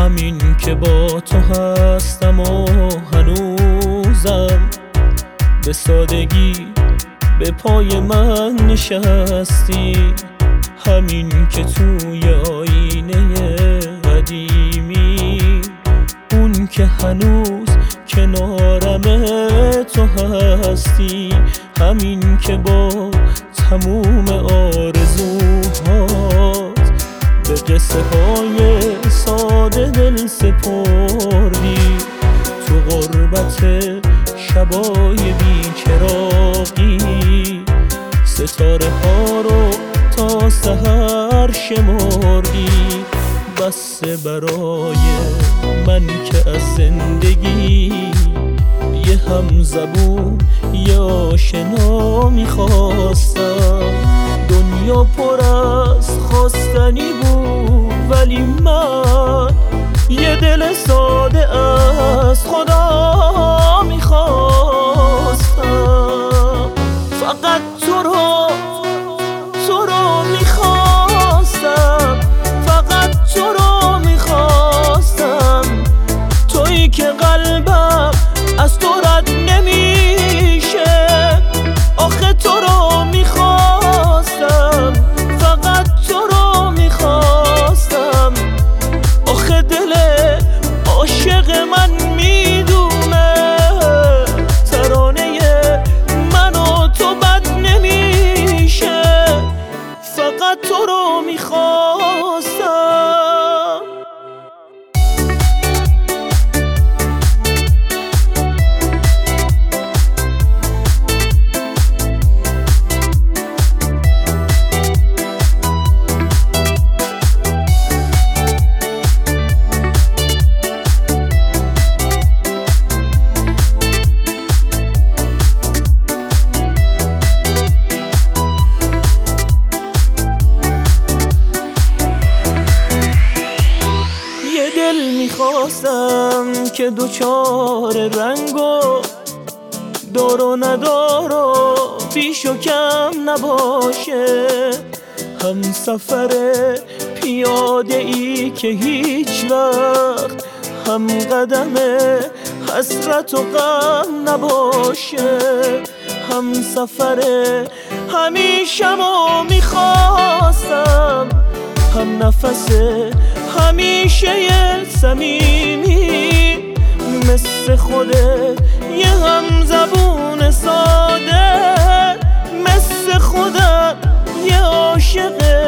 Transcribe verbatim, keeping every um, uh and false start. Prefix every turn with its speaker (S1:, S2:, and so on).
S1: همین که با تو هستم و هنوزم به سادگی به پای من نشستی، همین که توی آینه قدیمی اون که هنوز کنارم تو هستی، همین که با تموم آرزوهات به قصه های ساده دل سپردی، تو غربت شبای بیچراغی ستاره ها رو تا سحر شمردی. بسه برای من که از زندگی یه همزبون یه آشنا میخواستم. دنیا پر از خواستنی بود ولی من یه دل ساده از خدا میخواستم. فقط تو رو تو رو میخواستم، فقط تو رو میخواستم، تویی که قلبم از تو رد نمیشه. آخه تو رو میخواستم، فقط تو رو میخواستم. آخه دل عاشق من میدونه ترانه من و تو بد نمیشه. فقط تو رو میخواستم. میخواستم که دوچار رنگ و دار و ندار و بیش و کم نباشه، هم سفر پیاده ای که هیچ وقت هم قدم حسرت و غم نباشه، هم سفر همیشه ما میخواستم، هم نفس همیشه صمیمی مثل خودت، یه همزبون ساده مثل خودت، یه عاشق